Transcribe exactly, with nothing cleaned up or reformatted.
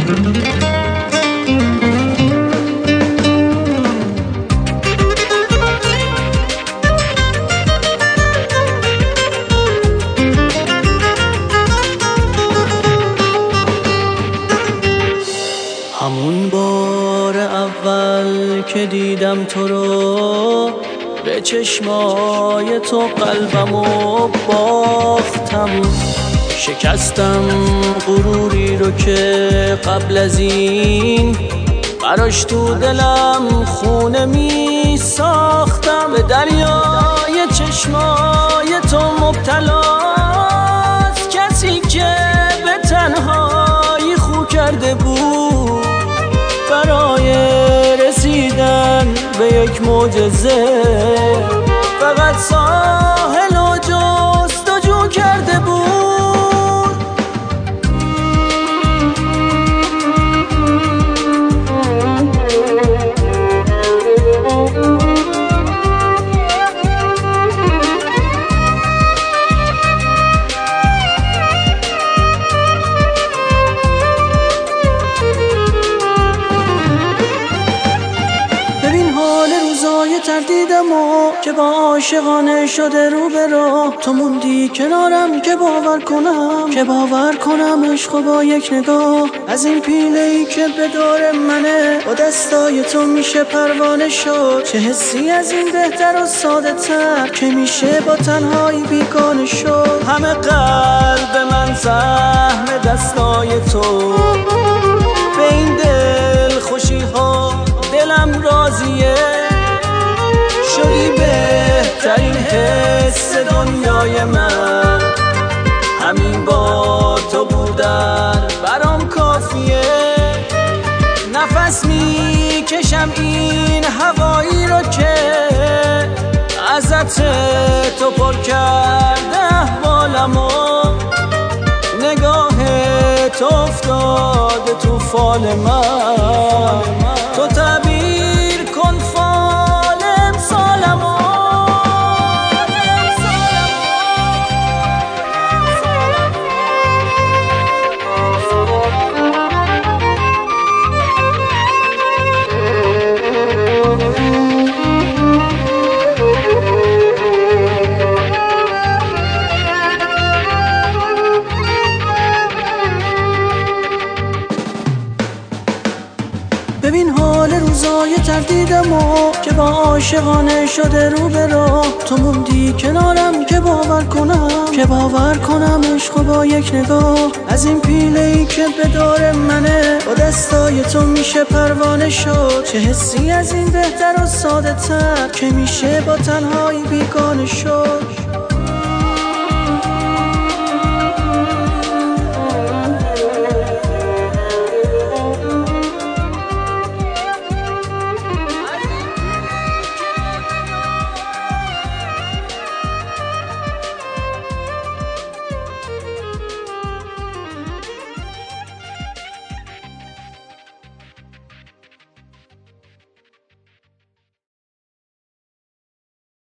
همون بار اول که دیدم تو رو، به چشمای تو قلبمو باختم. شکستم غروری رو که قبل از این براش تو دلم خونه می ساختم. به دریای چشمای تو مبتلاست کسی که به تنهایی خو کرده بود برای رسیدن به یک معجزه. فقط ساحل و جستجو کرده بود. روزای تردیدم و که با عاشقانه شده رو به رو، تو موندی کنارم که باور کنم که باور کنم عشق با یک نگاه. از این پیله‌ای که به دور منه با دستای تو میشه پروانه شد. چه حسی از این بهتر و ساده تر که میشه با تنهایی بیگانه شد. همه قلب من سهم دستای تو، به این دل خوشی ها دلم راضیه. شدی بهترین حس دنیای من، همین با تو بودن برام کافیه. نفس میکشم این هوایی رو که ازت تو پر کرده احوالمو. نگاه تو افتاده تو فال من، تو تعبیر کن فال امسالمو. ببین حال روزای تردیدم و که با عاشقانه شده رو به رو، تو موندی کنارم که باور کنم که باور کنم عشق با یک نگاه. از این پیله‌ای که به دور منه با دستای تو میشه پروانه شد. چه حسی از این بهتر و ساده تر که میشه با تنهایی بیگانه شد.